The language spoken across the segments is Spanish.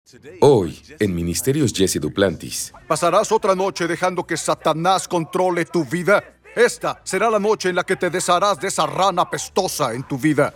Hoy, en Ministerios Jesse Duplantis. ¿Pasarás otra noche dejando que Satanás controle tu vida? Esta será la noche en la que te desharás de esa rana pestosa en tu vida.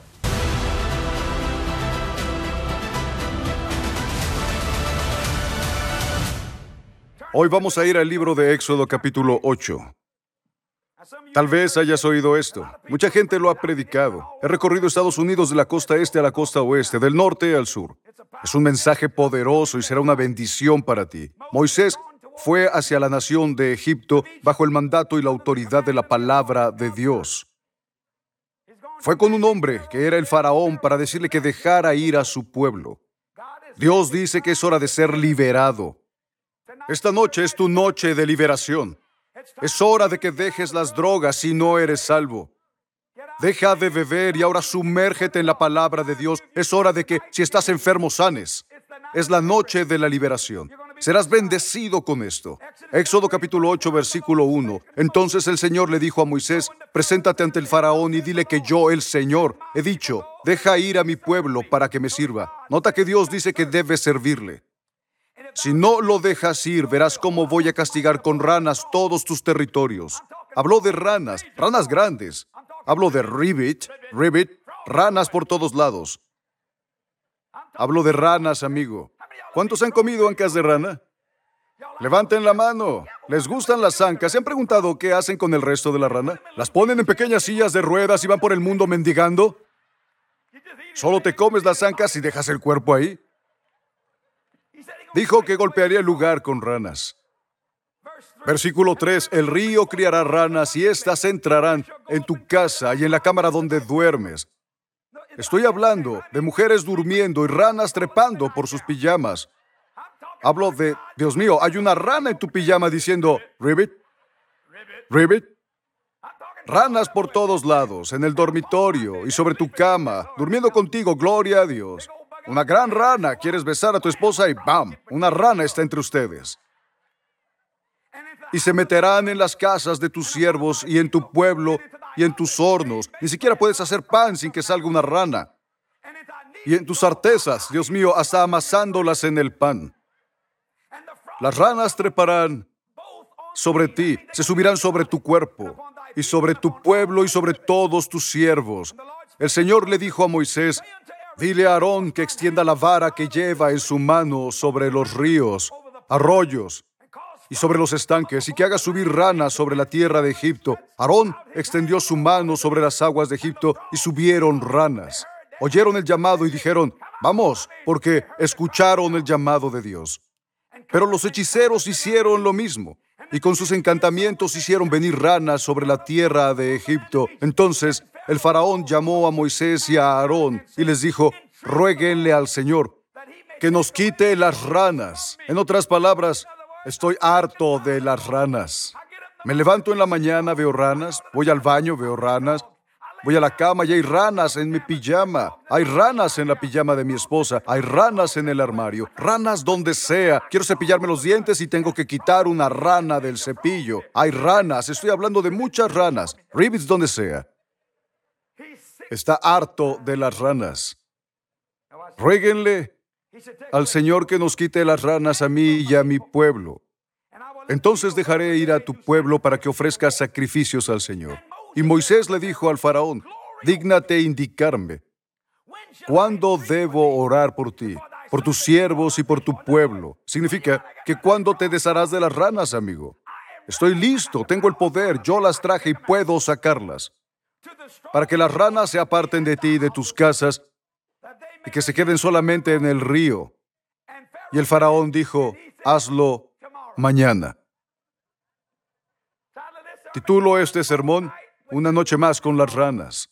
Hoy vamos a ir al libro de Éxodo capítulo 8. Tal vez hayas oído esto. Mucha gente lo ha predicado. He recorrido Estados Unidos de la costa este a la costa oeste, del norte al sur. Es un mensaje poderoso y será una bendición para ti. Moisés fue hacia la nación de Egipto bajo el mandato y la autoridad de la palabra de Dios. Fue con un hombre que era el faraón para decirle que dejara ir a su pueblo. Dios dice que es hora de ser liberado. Esta noche es tu noche de liberación. Es hora de que dejes las drogas si no eres salvo. Deja de beber y ahora sumérgete en la palabra de Dios. Es hora de que, si estás enfermo, sanes. Es la noche de la liberación. Serás bendecido con esto. Éxodo capítulo 8, versículo 1. Entonces el Señor le dijo a Moisés: preséntate ante el faraón y dile que yo, el Señor, he dicho, deja ir a mi pueblo para que me sirva. Nota que Dios dice que debes servirle. Si no lo dejas ir, verás cómo voy a castigar con ranas todos tus territorios. Habló de ranas grandes. Hablo de ribbit, ranas por todos lados. Hablo de ranas, amigo. ¿Cuántos han comido ancas de rana? Levanten la mano. ¿Les gustan las ancas? ¿Se han preguntado qué hacen con el resto de la rana? ¿Las ponen en pequeñas sillas de ruedas y van por el mundo mendigando? ¿Solo te comes las ancas y dejas el cuerpo ahí? Dijo que golpearía el lugar con ranas. Versículo 3. El río criará ranas y éstas entrarán en tu casa y en la cámara donde duermes. Estoy hablando de mujeres durmiendo y ranas trepando por sus pijamas. Hablo de, Dios mío, hay una rana en tu pijama diciendo, ribbit. Ranas por todos lados, en el dormitorio y sobre tu cama, durmiendo contigo, gloria a Dios. Una gran rana, quieres besar a tu esposa y ¡bam! Una rana está entre ustedes. Y se meterán en las casas de tus siervos y en tu pueblo y en tus hornos. Ni siquiera puedes hacer pan sin que salga una rana. Y en tus artesas, Dios mío, hasta amasándolas en el pan. Las ranas treparán sobre ti, se subirán sobre tu cuerpo y sobre tu pueblo y sobre todos tus siervos. El Señor le dijo a Moisés: dile a Aarón que extienda la vara que lleva en su mano sobre los ríos, arroyos y sobre los estanques, y que haga subir ranas sobre la tierra de Egipto. Aarón extendió su mano sobre las aguas de Egipto y subieron ranas. Oyeron el llamado y dijeron: vamos, porque escucharon el llamado de Dios. Pero los hechiceros hicieron lo mismo, y con sus encantamientos hicieron venir ranas sobre la tierra de Egipto. Entonces el faraón llamó a Moisés y a Aarón y les dijo: ruéguenle al Señor que nos quite las ranas. En otras palabras, estoy harto de las ranas. Me levanto en la mañana, veo ranas. Voy al baño, veo ranas. Voy a la cama y hay ranas en mi pijama. Hay ranas en la pijama de mi esposa. Hay ranas en el armario. Ranas donde sea. Quiero cepillarme los dientes y tengo que quitar una rana del cepillo. Hay ranas. Estoy hablando de muchas ranas. Ribbits donde sea. Está harto de las ranas. Ruéguenle al Señor que nos quite las ranas a mí y a mi pueblo. Entonces dejaré ir a tu pueblo para que ofrezcas sacrificios al Señor. Y Moisés le dijo al faraón: dígnate indicarme cuándo debo orar por ti, por tus siervos y por tu pueblo. Significa que cuándo te desharás de las ranas, amigo. Estoy listo, tengo el poder, yo las traje y puedo sacarlas. Para que las ranas se aparten de ti y de tus casas y que se queden solamente en el río. Y el faraón dijo: hazlo mañana. Titulo este sermón: una noche más con las ranas.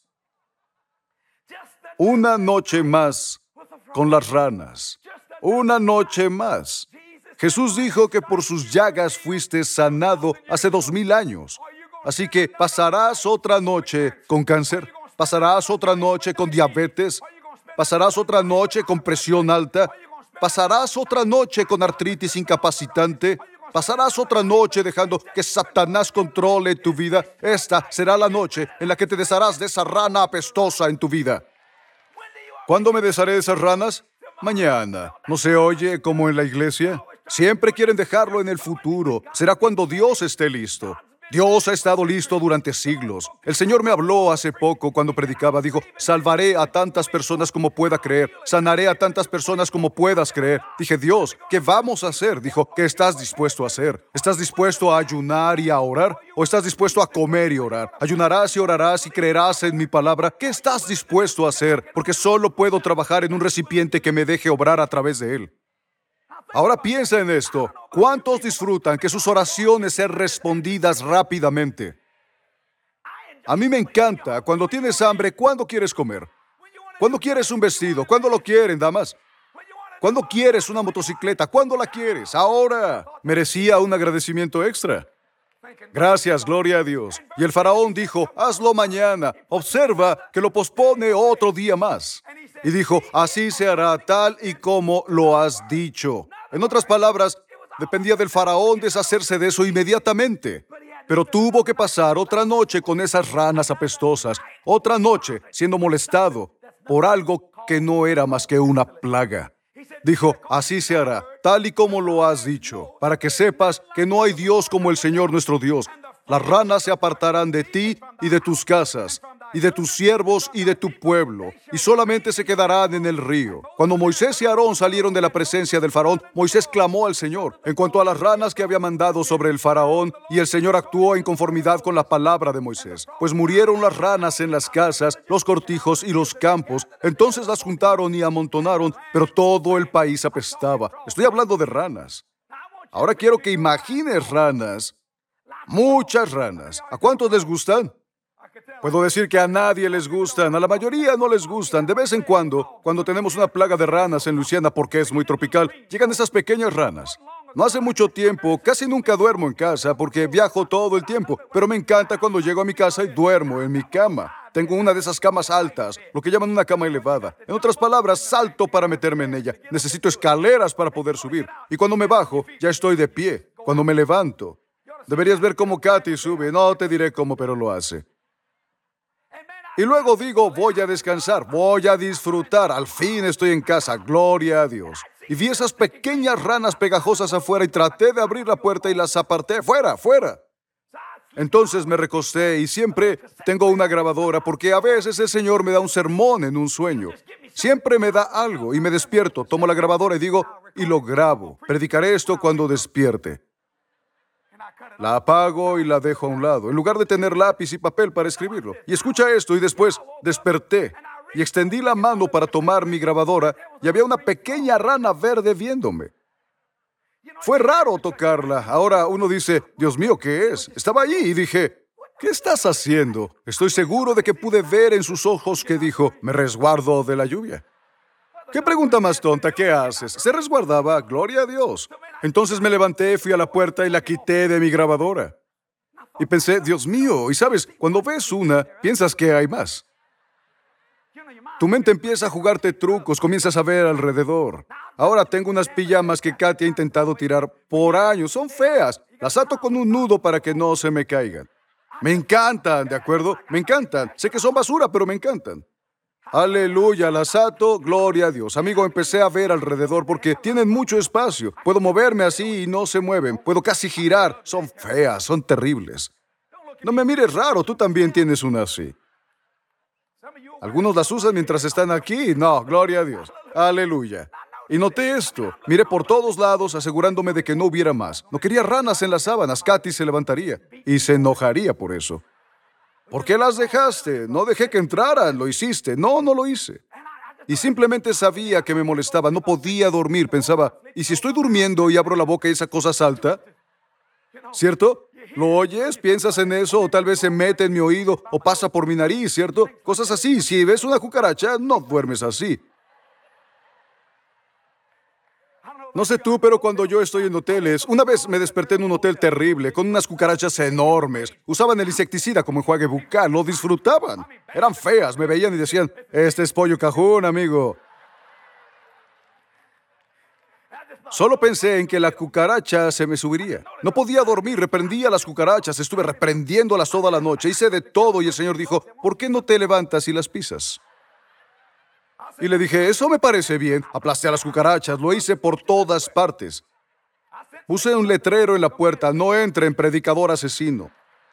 Una noche más con las ranas. Una noche más. Jesús dijo que por sus llagas fuiste sanado hace 2000 años. Así que pasarás otra noche con cáncer, pasarás otra noche con diabetes, pasarás otra noche con presión alta, pasarás otra noche con artritis incapacitante, pasarás otra noche dejando que Satanás controle tu vida. Esta será la noche en la que te desharás de esa rana apestosa en tu vida. ¿Cuándo me desharé de esas ranas? Mañana. ¿No se oye como en la iglesia? Siempre quieren dejarlo en el futuro. Será cuando Dios esté listo. Dios ha estado listo durante siglos. El Señor me habló hace poco cuando predicaba. Dijo, salvaré a tantas personas como pueda creer. Sanaré a tantas personas como puedas creer. Dije, Dios, ¿qué vamos a hacer? Dijo, ¿qué estás dispuesto a hacer? ¿Estás dispuesto a ayunar y a orar? ¿O estás dispuesto a comer y orar? Ayunarás y orarás y creerás en mi palabra. ¿Qué estás dispuesto a hacer? Porque solo puedo trabajar en un recipiente que me deje obrar a través de él. Ahora piensa en esto. ¿Cuántos disfrutan que sus oraciones sean respondidas rápidamente? A mí me encanta. Cuando tienes hambre, ¿cuándo quieres comer? ¿Cuándo quieres un vestido? ¿Cuándo lo quieren, damas? ¿Cuándo quieres una motocicleta? ¿Cuándo la quieres? Ahora. Merecía un agradecimiento extra. Gracias, gloria a Dios. Y el faraón dijo, hazlo mañana. Observa que lo pospone otro día más. Y dijo, así se hará tal y como lo has dicho. En otras palabras, dependía del faraón deshacerse de eso inmediatamente. Pero tuvo que pasar otra noche con esas ranas apestosas, otra noche siendo molestado por algo que no era más que una plaga. Dijo, así se hará, tal y como lo has dicho, para que sepas que no hay Dios como el Señor nuestro Dios. Las ranas se apartarán de ti y de tus casas, y de tus siervos y de tu pueblo, y solamente se quedarán en el río. Cuando Moisés y Aarón salieron de la presencia del faraón, Moisés clamó al Señor en cuanto a las ranas que había mandado sobre el faraón, y el Señor actuó en conformidad con la palabra de Moisés. Pues murieron las ranas en las casas, los cortijos y los campos. Entonces las juntaron y amontonaron, pero todo el país apestaba. Estoy hablando de ranas. Ahora quiero que imagines ranas. Muchas ranas. ¿A cuántos les gustan? Puedo decir que a nadie les gustan, a la mayoría no les gustan. De vez en cuando tenemos una plaga de ranas en Luisiana porque es muy tropical, llegan esas pequeñas ranas. No hace mucho tiempo, casi nunca duermo en casa porque viajo todo el tiempo, pero me encanta cuando llego a mi casa y duermo en mi cama. Tengo una de esas camas altas, lo que llaman una cama elevada. En otras palabras, salto para meterme en ella. Necesito escaleras para poder subir. Y cuando me bajo, ya estoy de pie. Cuando me levanto, deberías ver cómo Katy sube. No te diré cómo, pero lo hace. Y luego digo, voy a descansar, voy a disfrutar. Al fin estoy en casa, gloria a Dios. Y vi esas pequeñas ranas pegajosas afuera y traté de abrir la puerta y las aparté. ¡Fuera, fuera! Entonces me recosté y siempre tengo una grabadora porque a veces el Señor me da un sermón en un sueño. Siempre me da algo y me despierto, tomo la grabadora y digo, y lo grabo. Predicaré esto cuando despierte. La apago y la dejo a un lado, en lugar de tener lápiz y papel para escribirlo. Y escucha esto, y después desperté y extendí la mano para tomar mi grabadora y había una pequeña rana verde viéndome. Fue raro tocarla. Ahora uno dice, Dios mío, ¿qué es? Estaba allí y dije, ¿qué estás haciendo? Estoy seguro de que pude ver en sus ojos que dijo, me resguardo de la lluvia. ¿Qué pregunta más tonta? ¿Qué haces? Se resguardaba, gloria a Dios. Entonces me levanté, fui a la puerta y la quité de mi grabadora. Y pensé, Dios mío, y sabes, cuando ves una, piensas que hay más. Tu mente empieza a jugarte trucos, comienzas a ver alrededor. Ahora tengo unas pijamas que Katy ha intentado tirar por años. Son feas. Las ato con un nudo para que no se me caigan. Me encantan, ¿de acuerdo? Me encantan. Sé que son basura, pero me encantan. Aleluya, las ato, gloria a Dios. Amigo, empecé a ver alrededor porque tienen mucho espacio. Puedo moverme así y no se mueven. Puedo casi girar. Son feas, son terribles. No me mires raro, tú también tienes una así. Algunos las usan mientras están aquí. No, gloria a Dios. Aleluya. Y noté esto. Miré por todos lados asegurándome de que no hubiera más. No quería ranas en las sábanas. Katy se levantaría y se enojaría por eso. ¿Por qué las dejaste? No dejé que entraran. ¿Lo hiciste? No, no lo hice. Y simplemente sabía que me molestaba. No podía dormir. Pensaba, ¿y si estoy durmiendo y abro la boca y esa cosa salta? ¿Cierto? ¿Lo oyes? ¿Piensas en eso? O tal vez se mete en mi oído o pasa por mi nariz, ¿cierto? Cosas así. Si ves una cucaracha, no duermes así. No sé tú, pero cuando yo estoy en hoteles, una vez me desperté en un hotel terrible, con unas cucarachas enormes. Usaban el insecticida como enjuague bucal, lo disfrutaban. Eran feas, me veían y decían, este es pollo cajún, amigo. Solo pensé en que la cucaracha se me subiría. No podía dormir, reprendía a las cucarachas, estuve reprendiéndolas toda la noche, hice de todo y el Señor dijo, ¿por qué no te levantas y las pisas? Y le dije, eso me parece bien. Aplasté a las cucarachas, lo hice por todas partes. Puse un letrero en la puerta, no entren, predicador asesino.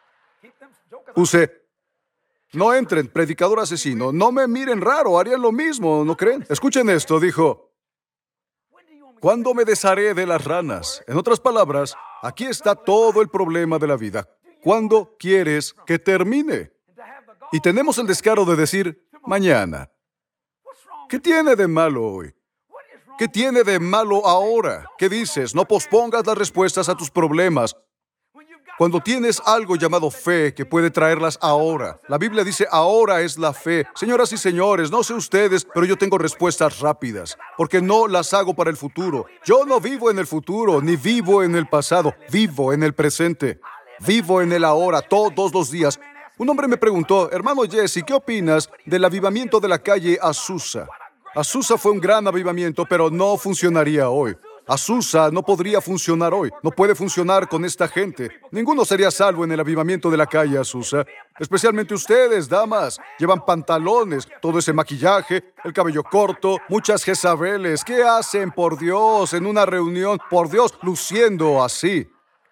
Puse, no entren, predicador asesino. No me miren raro, harían lo mismo, ¿no creen? Escuchen esto, dijo, ¿cuándo me desharé de las ranas? En otras palabras, aquí está todo el problema de la vida. ¿Cuándo quieres que termine? Y tenemos el descaro de decir, mañana. ¿Qué tiene de malo hoy? ¿Qué tiene de malo ahora? ¿Qué dices? No pospongas las respuestas a tus problemas. Cuando tienes algo llamado fe que puede traerlas ahora. La Biblia dice, ahora es la fe. Señoras y señores, no sé ustedes, pero yo tengo respuestas rápidas, porque no las hago para el futuro. Yo no vivo en el futuro, ni vivo en el pasado. Vivo en el presente. Vivo en el ahora, todos los días. Un hombre me preguntó, hermano Jesse, ¿qué opinas del avivamiento de la calle Azusa? Azusa fue un gran avivamiento, pero no funcionaría hoy. Azusa no podría funcionar hoy. No puede funcionar con esta gente. Ninguno sería salvo en el avivamiento de la calle Azusa. Especialmente ustedes, damas. Llevan pantalones, todo ese maquillaje, el cabello corto, muchas Jezabeles. ¿Qué hacen, por Dios, en una reunión, por Dios, luciendo así?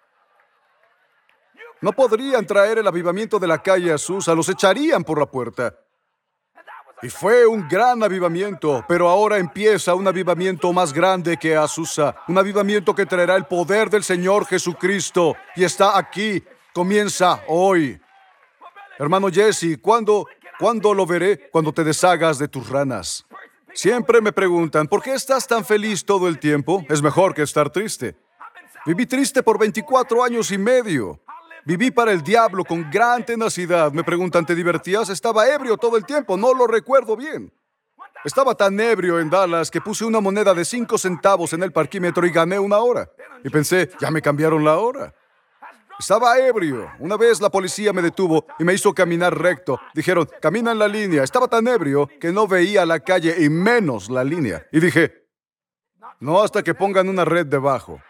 No podrían traer el avivamiento de la calle Azusa. Los echarían por la puerta. Y fue un gran avivamiento, pero ahora empieza un avivamiento más grande que Azusa, un avivamiento que traerá el poder del Señor Jesucristo, y está aquí, comienza hoy. Hermano Jesse, ¿cuándo lo veré? Cuando te deshagas de tus ranas. Siempre me preguntan, ¿por qué estás tan feliz todo el tiempo? Es mejor que estar triste. Viví triste por 24 años y medio. Viví para el diablo con gran tenacidad. Me preguntan, ¿te divertías? Estaba ebrio todo el tiempo, no lo recuerdo bien. Estaba tan ebrio en Dallas que puse una moneda de 5 centavos en el parquímetro y gané una hora. Y pensé, ya me cambiaron la hora. Estaba ebrio. Una vez la policía me detuvo y me hizo caminar recto. Dijeron, camina en la línea. Estaba tan ebrio que no veía la calle y menos la línea. Y dije, no hasta que pongan una red debajo.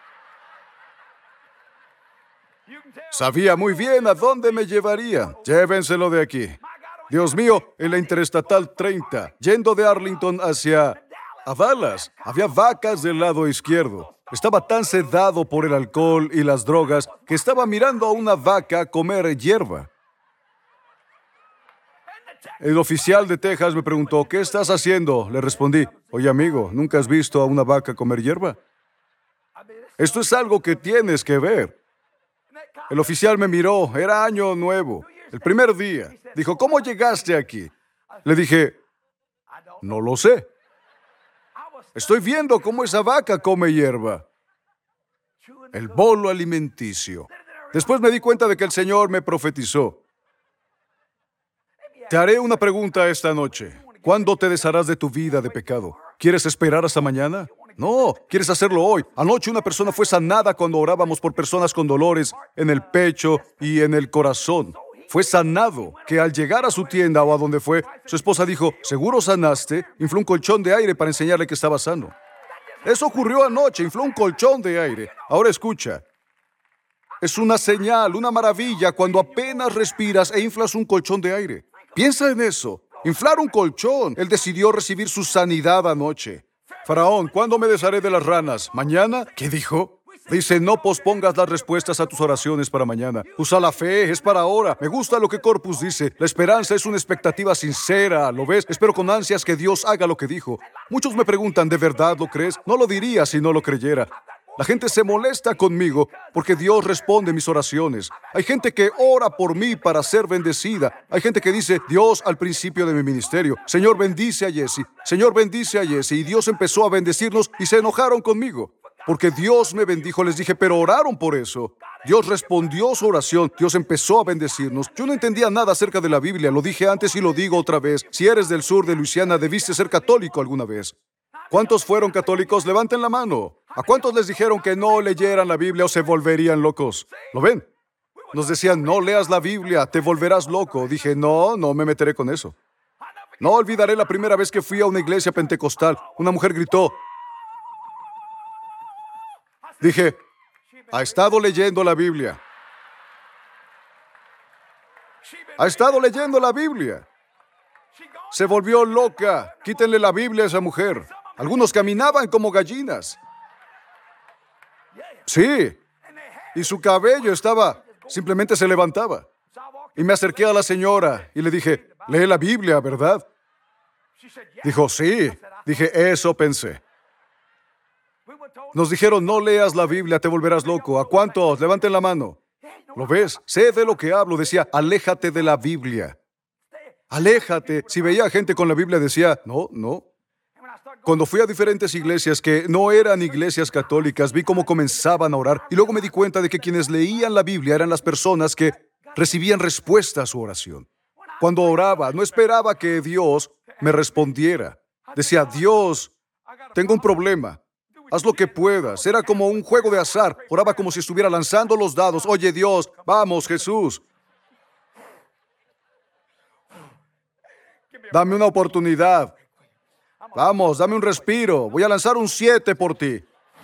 Sabía muy bien a dónde me llevaría. Llévenselo de aquí. Dios mío, en la Interestatal 30, yendo de Arlington hacia Dallas, había vacas del lado izquierdo. Estaba tan sedado por el alcohol y las drogas que estaba mirando a una vaca comer hierba. El oficial de Texas me preguntó, ¿qué estás haciendo? Le respondí, oye amigo, ¿nunca has visto a una vaca comer hierba? Esto es algo que tienes que ver. El oficial me miró, era año nuevo, el primer día. Dijo, ¿cómo llegaste aquí? Le dije, no lo sé. Estoy viendo cómo esa vaca come hierba. El bolo alimenticio. Después me di cuenta de que el Señor me profetizó. Te haré una pregunta esta noche. ¿Cuándo te desharás de tu vida de pecado? ¿Quieres esperar hasta mañana? No, quieres hacerlo hoy. Anoche una persona fue sanada cuando orábamos por personas con dolores en el pecho y en el corazón. Fue sanado, que al llegar a su tienda o a donde fue, su esposa dijo, ¿seguro sanaste? Infló un colchón de aire para enseñarle que estaba sano. Eso ocurrió anoche, infló un colchón de aire. Ahora escucha. Es una señal, una maravilla cuando apenas respiras e inflas un colchón de aire. Piensa en eso. Inflar un colchón. Él decidió recibir su sanidad anoche. Faraón, ¿cuándo me desharé de las ranas? ¿Mañana? ¿Qué dijo? Dice, no pospongas las respuestas a tus oraciones para mañana. Usa la fe, es para ahora. Me gusta lo que Corpus dice. La esperanza es una expectativa sincera, ¿lo ves? Espero con ansias que Dios haga lo que dijo. Muchos me preguntan, ¿de verdad lo crees? No lo diría si no lo creyera. La gente se molesta conmigo porque Dios responde mis oraciones. Hay gente que ora por mí para ser bendecida. Hay gente que dice, Dios al principio de mi ministerio, Señor bendice a Jesse, Señor bendice a Jesse. Y Dios empezó a bendecirnos y se enojaron conmigo. Porque Dios me bendijo, les dije, pero oraron por eso. Dios respondió su oración, Dios empezó a bendecirnos. Yo no entendía nada acerca de la Biblia, lo dije antes y lo digo otra vez. Si eres del sur de Luisiana, debiste ser católico alguna vez. ¿Cuántos fueron católicos? Levanten la mano. ¿A cuántos les dijeron que no leyeran la Biblia o se volverían locos? ¿Lo ven? Nos decían, no leas la Biblia, te volverás loco. Dije, no me meteré con eso. No olvidaré la primera vez que fui a una iglesia pentecostal. Una mujer gritó. Dije, ha estado leyendo la Biblia. Ha estado leyendo la Biblia. Se volvió loca. Quítenle la Biblia a esa mujer. Algunos caminaban como gallinas. Sí. Y su cabello simplemente se levantaba. Y me acerqué a la señora y le dije, lee la Biblia, ¿verdad? Dijo, sí. Dije, eso pensé. Nos dijeron, no leas la Biblia, te volverás loco. ¿A cuántos? Levanten la mano. ¿Lo ves? Sé de lo que hablo. Decía, aléjate de la Biblia. Aléjate. Si veía gente con la Biblia, decía, no, no. Cuando fui a diferentes iglesias que no eran iglesias católicas, vi cómo comenzaban a orar y luego me di cuenta de que quienes leían la Biblia eran las personas que recibían respuesta a su oración. Cuando oraba, no esperaba que Dios me respondiera. Decía, Dios, tengo un problema. Haz lo que puedas. Era como un juego de azar. Oraba como si estuviera lanzando los dados. Oye, Dios, vamos, Jesús. Dame una oportunidad. Vamos, dame un respiro. Voy a lanzar un 7 por ti.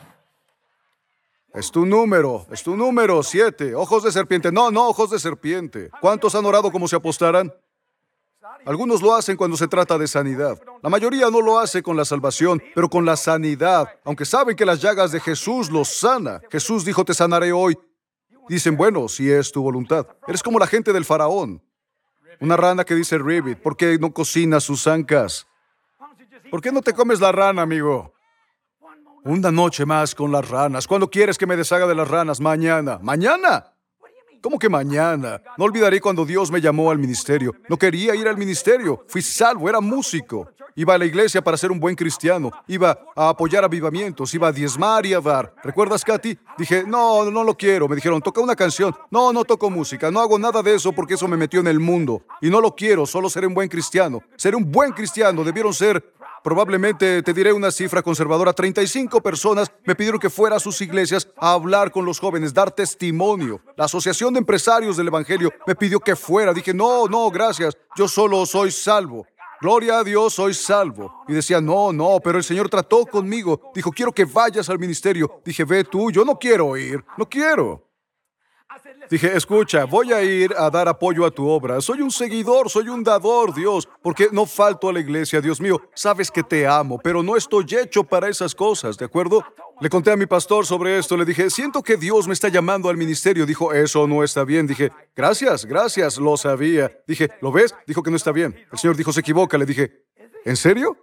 Es tu número, 7. Ojos de serpiente. No, ojos de serpiente. ¿Cuántos han orado como si apostaran? Algunos lo hacen cuando se trata de sanidad. La mayoría no lo hace con la salvación, pero con la sanidad. Aunque saben que las llagas de Jesús los sana. Jesús dijo, te sanaré hoy. Dicen, bueno, si es tu voluntad. Eres como la gente del faraón. Una rana que dice, Ribbit, ¿por qué no cocinas sus ancas? ¿Por qué no te comes la rana, amigo? Una noche más con las ranas. ¿Cuándo quieres que me deshaga de las ranas? Mañana. ¿Mañana? ¿Cómo que mañana? No olvidaré cuando Dios me llamó al ministerio. No quería ir al ministerio. Fui salvo, era músico. Iba a la iglesia para ser un buen cristiano. Iba a apoyar avivamientos. Iba a diezmar y a dar. ¿Recuerdas, Katy? Dije, no lo quiero. Me dijeron, toca una canción. No toco música. No hago nada de eso porque eso me metió en el mundo. Y no lo quiero, solo seré un buen cristiano. Seré un buen cristiano. Debieron ser... Probablemente te diré una cifra conservadora. 35 personas me pidieron que fuera a sus iglesias a hablar con los jóvenes, dar testimonio. La Asociación de Empresarios del Evangelio me pidió que fuera. Dije, no, gracias. Yo solo soy salvo. Gloria a Dios, soy salvo. Y decía, no, pero el Señor trató conmigo. Dijo, quiero que vayas al ministerio. Dije, ve tú, yo no quiero ir. No quiero. Dije, escucha, voy a ir a dar apoyo a tu obra. Soy un seguidor, soy un dador, Dios, porque no falto a la iglesia, Dios mío. Sabes que te amo, pero no estoy hecho para esas cosas, ¿de acuerdo? Le conté a mi pastor sobre esto, le dije, siento que Dios me está llamando al ministerio. Dijo, eso no está bien. Dije, gracias, lo sabía. Dije, ¿lo ves? Dijo que no está bien. El Señor dijo, se equivoca. Le dije, ¿en serio?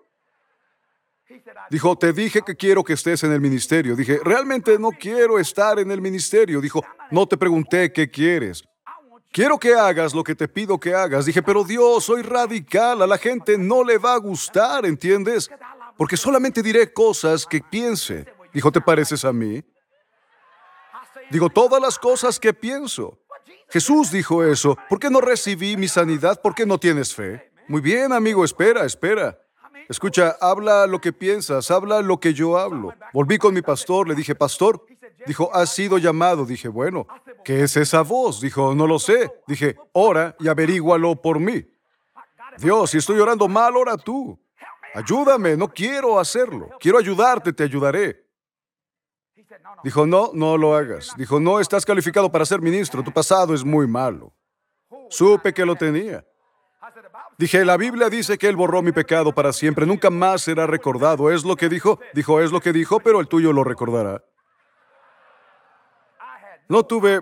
Dijo, te dije que quiero que estés en el ministerio. Dije, realmente no quiero estar en el ministerio. Dijo, no te pregunté qué quieres. Quiero que hagas lo que te pido que hagas. Dije, pero Dios, soy radical. A la gente no le va a gustar, ¿entiendes? Porque solamente diré cosas que piense. Dijo, ¿te pareces a mí? Digo, todas las cosas que pienso. Jesús dijo eso. ¿Por qué no recibí mi sanidad? ¿Por qué no tienes fe? Muy bien, amigo, espera. Escucha, habla lo que piensas, habla lo que yo hablo. Volví con mi pastor, le dije, pastor. Dijo, has sido llamado. Dije, bueno, ¿qué es esa voz? Dijo, no lo sé. Dije, ora y averígualo por mí. Dios, si estoy orando mal, ora tú. Ayúdame, no quiero hacerlo. Quiero ayudarte, te ayudaré. Dijo, no lo hagas. Dijo, no estás calificado para ser ministro, tu pasado es muy malo. Supe que lo tenía. Dije, la Biblia dice que Él borró mi pecado para siempre, nunca más será recordado. ¿Es lo que dijo? Dijo, es lo que dijo, pero el tuyo lo recordará. No tuve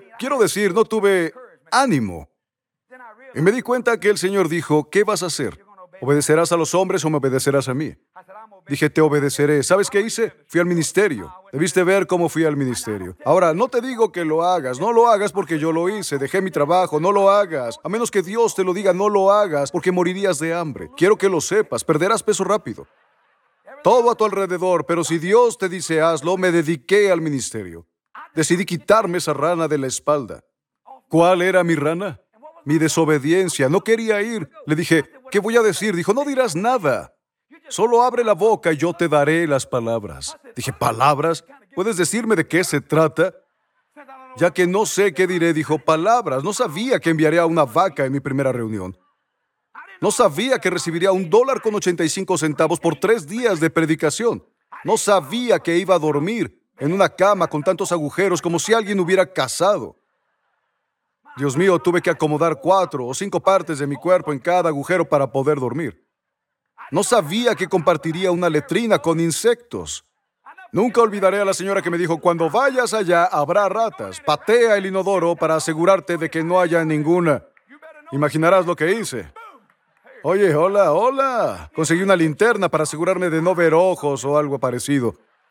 ánimo. Y me di cuenta que el Señor dijo, ¿qué vas a hacer? ¿Obedecerás a los hombres o me obedecerás a mí? Dije, te obedeceré. ¿Sabes qué hice? Fui al ministerio. Debiste ver cómo fui al ministerio. Ahora, no te digo que lo hagas. No lo hagas porque yo lo hice. Dejé mi trabajo. No lo hagas. A menos que Dios te lo diga, no lo hagas porque morirías de hambre. Quiero que lo sepas. Perderás peso rápido. Todo a tu alrededor. Pero si Dios te dice hazlo, me dediqué al ministerio. Decidí quitarme esa rana de la espalda. ¿Cuál era mi rana? Mi desobediencia. No quería ir. Le dije, ¿qué voy a decir? Dijo, no dirás nada. Solo abre la boca y yo te daré las palabras. Dije, ¿palabras? ¿Puedes decirme de qué se trata? Ya que no sé qué diré, dijo, palabras. No sabía que enviaría a una vaca en mi primera reunión. No sabía que recibiría $1.85 por 3 días de predicación. No sabía que iba a dormir en una cama con tantos agujeros como si alguien hubiera cazado. Dios mío, tuve que acomodar 4 o 5 partes de mi cuerpo en cada agujero para poder dormir. No sabía que compartiría una letrina con insectos. Nunca olvidaré a la señora que me dijo, cuando vayas allá habrá ratas. Patea el inodoro para asegurarte de que no haya ninguna. Imaginarás lo que hice. Oye, hola, hola. Conseguí una linterna para asegurarme de no ver ojos o algo parecido.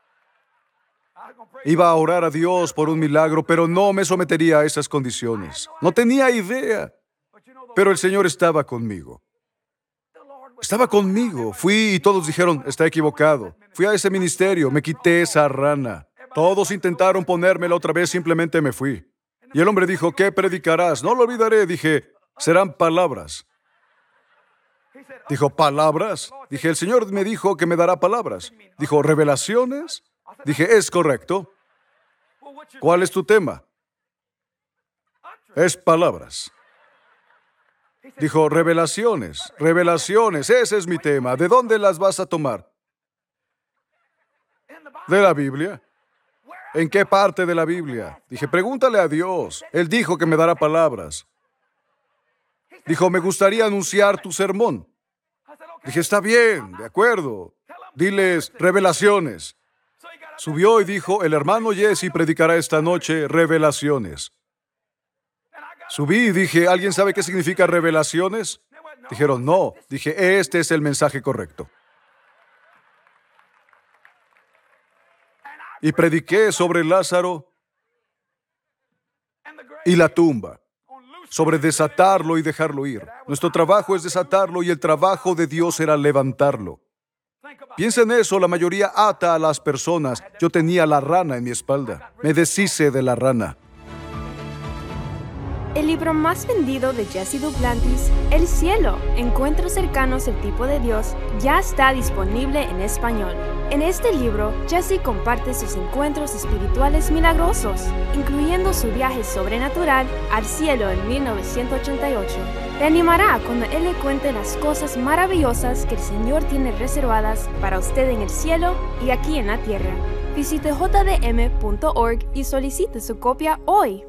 Iba a orar a Dios por un milagro, pero no me sometería a esas condiciones. No tenía idea. Pero el Señor estaba conmigo. Estaba conmigo. Fui y todos dijeron, está equivocado. Fui a ese ministerio, me quité esa rana. Todos intentaron ponérmela otra vez, simplemente me fui. Y el hombre dijo, ¿qué predicarás? No lo olvidaré. Dije, serán palabras. Dijo, ¿palabras? Dije, el Señor me dijo que me dará palabras. Dijo, ¿revelaciones? Dije, es correcto. ¿Cuál es tu tema? Es palabras. Dijo, revelaciones, revelaciones, ese es mi tema. ¿De dónde las vas a tomar? ¿De la Biblia? ¿En qué parte de la Biblia? Dije, pregúntale a Dios. Él dijo que me dará palabras. Dijo, me gustaría anunciar tu sermón. Dije, está bien, de acuerdo. Diles, revelaciones. Subió y dijo, el hermano Jesse predicará esta noche revelaciones. Subí y dije, ¿alguien sabe qué significa revelaciones? Dijeron, no. Dije, este es el mensaje correcto. Y prediqué sobre Lázaro y la tumba, sobre desatarlo y dejarlo ir. Nuestro trabajo es desatarlo y el trabajo de Dios era levantarlo. Piensa en eso, la mayoría ata a las personas. Yo tenía la rana en mi espalda. Me deshice de la rana. El libro más vendido de Jesse Duplantis, El Cielo, Encuentros cercanos al tipo de Dios, ya está disponible en español. En este libro, Jesse comparte sus encuentros espirituales milagrosos, incluyendo su viaje sobrenatural al cielo en 1988. Te animará cuando él le cuente las cosas maravillosas que el Señor tiene reservadas para usted en el cielo y aquí en la tierra. Visite jdm.org y solicite su copia hoy.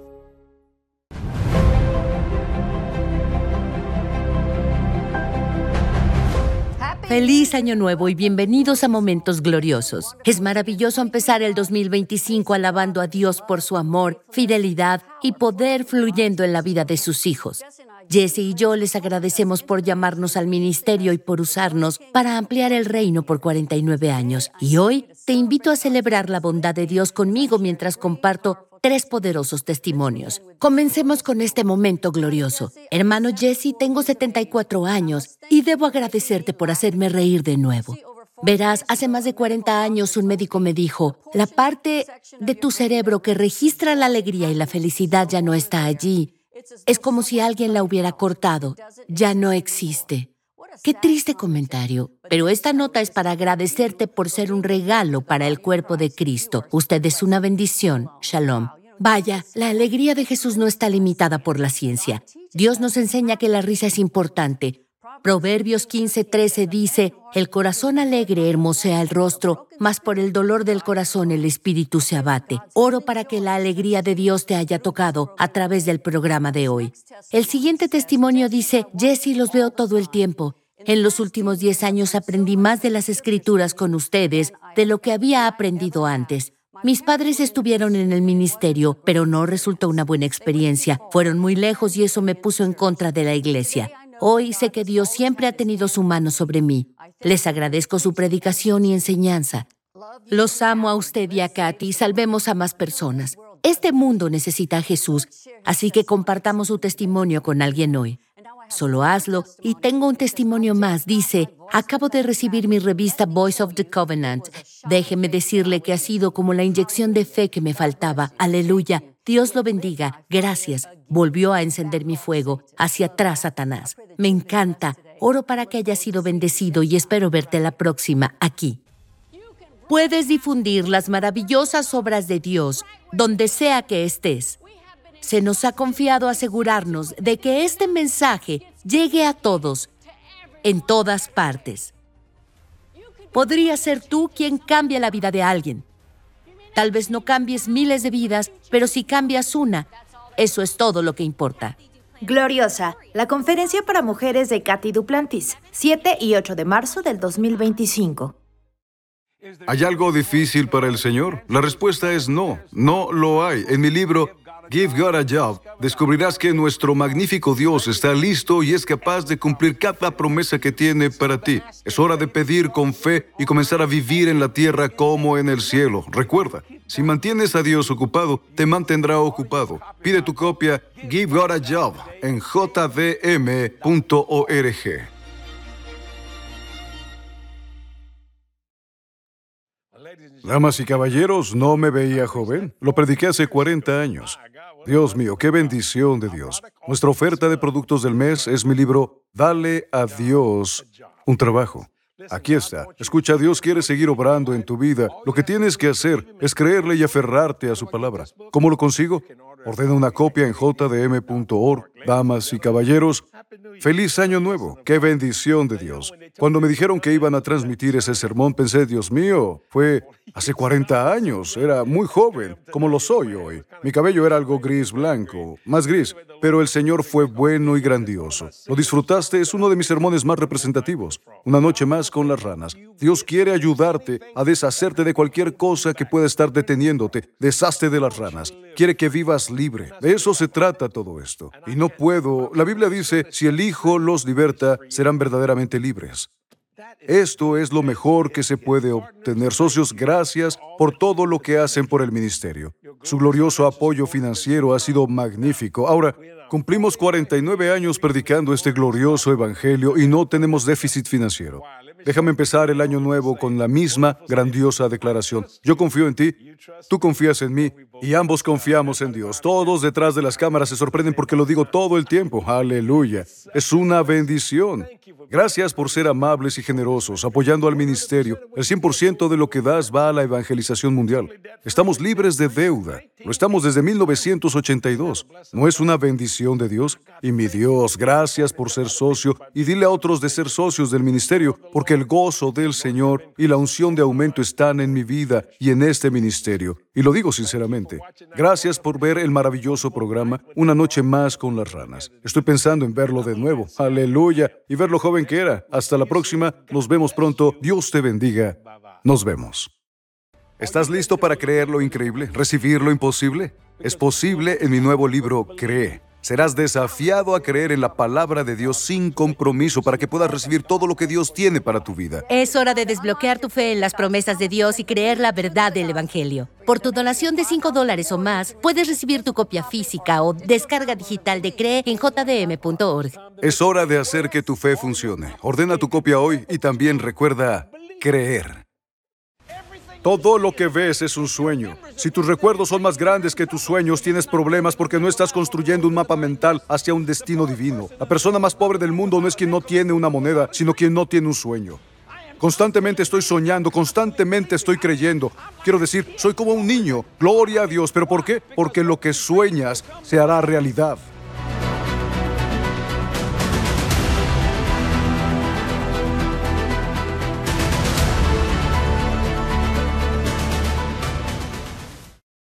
Feliz Año Nuevo y bienvenidos a Momentos Gloriosos. Es maravilloso empezar el 2025 alabando a Dios por su amor, fidelidad y poder fluyendo en la vida de sus hijos. Jesse y yo les agradecemos por llamarnos al ministerio y por usarnos para ampliar el reino por 49 años. Y hoy te invito a celebrar la bondad de Dios conmigo mientras comparto 3 poderosos testimonios. Comencemos con este momento glorioso. Hermano Jesse, tengo 74 años y debo agradecerte por hacerme reír de nuevo. Verás, hace más de 40 años un médico me dijo, la parte de tu cerebro que registra la alegría y la felicidad ya no está allí. Es como si alguien la hubiera cortado. Ya no existe. Qué triste comentario, pero esta nota es para agradecerte por ser un regalo para el cuerpo de Cristo. Usted es una bendición. Shalom. Vaya, la alegría de Jesús no está limitada por la ciencia. Dios nos enseña que la risa es importante. Proverbios 15:13 dice, el corazón alegre hermosea el rostro, mas por el dolor del corazón el espíritu se abate. Oro para que la alegría de Dios te haya tocado a través del programa de hoy. El siguiente testimonio dice, Jesse, los veo todo el tiempo. En los últimos 10 años aprendí más de las Escrituras con ustedes de lo que había aprendido antes. Mis padres estuvieron en el ministerio, pero no resultó una buena experiencia. Fueron muy lejos y eso me puso en contra de la iglesia. Hoy sé que Dios siempre ha tenido su mano sobre mí. Les agradezco su predicación y enseñanza. Los amo a usted y a Katy. Salvemos a más personas. Este mundo necesita a Jesús, así que compartamos su testimonio con alguien hoy. Solo hazlo. Y tengo un testimonio más. Dice, acabo de recibir mi revista Voice of the Covenant. Déjeme decirle que ha sido como la inyección de fe que me faltaba. Aleluya. Dios lo bendiga. Gracias. Volvió a encender mi fuego. Hacia atrás, Satanás. Me encanta. Oro para que hayas sido bendecido y espero verte la próxima aquí. Puedes difundir las maravillosas obras de Dios donde sea que estés. Se nos ha confiado asegurarnos de que este mensaje llegue a todos, en todas partes. Podría ser tú quien cambie la vida de alguien. Tal vez no cambies miles de vidas, pero si cambias una, eso es todo lo que importa. Gloriosa, la conferencia para mujeres de Cathy Duplantis, 7 y 8 de marzo del 2025. ¿Hay algo difícil para el Señor? La respuesta es no, no lo hay. En mi libro, Give God a Job, descubrirás que nuestro magnífico Dios está listo y es capaz de cumplir cada promesa que tiene para ti. Es hora de pedir con fe y comenzar a vivir en la tierra como en el cielo. Recuerda, si mantienes a Dios ocupado, te mantendrá ocupado. Pide tu copia Give God a Job en jdm.org. Damas y caballeros, no me veía joven. Lo prediqué hace 40 años. Dios mío, qué bendición de Dios. Nuestra oferta de productos del mes es mi libro Dale a Dios un trabajo. Aquí está. Escucha, Dios quiere seguir obrando en tu vida. Lo que tienes que hacer es creerle y aferrarte a su palabra. ¿Cómo lo consigo? Ordena una copia en jdm.org. Damas y caballeros, ¡feliz Año Nuevo! ¡Qué bendición de Dios! Cuando me dijeron que iban a transmitir ese sermón, pensé, Dios mío, fue hace 40 años. Era muy joven, como lo soy hoy. Mi cabello era algo gris blanco, más gris, pero el Señor fue bueno y grandioso. ¿Lo disfrutaste? Es uno de mis sermones más representativos. Una noche más con las ranas. Dios quiere ayudarte a deshacerte de cualquier cosa que pueda estar deteniéndote. Deshazte de las ranas. Quiere que vivas libre. De eso se trata todo esto. Y no puedo. La Biblia dice, si el Hijo los liberta, serán verdaderamente libres. Esto es lo mejor que se puede obtener. Socios, gracias por todo lo que hacen por el ministerio. Su glorioso apoyo financiero ha sido magnífico. Ahora, cumplimos 49 años predicando este glorioso evangelio y no tenemos déficit financiero. Déjame empezar el año nuevo con la misma grandiosa declaración. Yo confío en ti, tú confías en mí y ambos confiamos en Dios. Todos detrás de las cámaras se sorprenden porque lo digo todo el tiempo. Aleluya. Es una bendición. Gracias por ser amables y generosos, apoyando al ministerio. El 100% de lo que das va a la evangelización mundial. Estamos libres de deuda. Lo estamos desde 1982. ¿No es una bendición de Dios? Y mi Dios, gracias por ser socio y dile a otros de ser socios del ministerio, porque el gozo del Señor y la unción de aumento están en mi vida y en este ministerio. Y lo digo sinceramente. Gracias por ver el maravilloso programa Una Noche Más con las Ranas. Estoy pensando en verlo de nuevo. Aleluya. Y ver lo joven que era. Hasta la próxima. Nos vemos pronto. Dios te bendiga. Nos vemos. ¿Estás listo para creer lo increíble? ¿Recibir lo imposible? Es posible en mi nuevo libro, Cree. Serás desafiado a creer en la palabra de Dios sin compromiso para que puedas recibir todo lo que Dios tiene para tu vida. Es hora de desbloquear tu fe en las promesas de Dios y creer la verdad del Evangelio. Por tu donación de $5 o más, puedes recibir tu copia física o descarga digital de Cree en jdm.org. Es hora de hacer que tu fe funcione. Ordena tu copia hoy y también recuerda creer. Todo lo que ves es un sueño. Si tus recuerdos son más grandes que tus sueños, tienes problemas porque no estás construyendo un mapa mental hacia un destino divino. La persona más pobre del mundo no es quien no tiene una moneda, sino quien no tiene un sueño. Constantemente estoy soñando, constantemente estoy creyendo. Quiero decir, soy como un niño. Gloria a Dios. ¿Pero por qué? Porque lo que sueñas se hará realidad.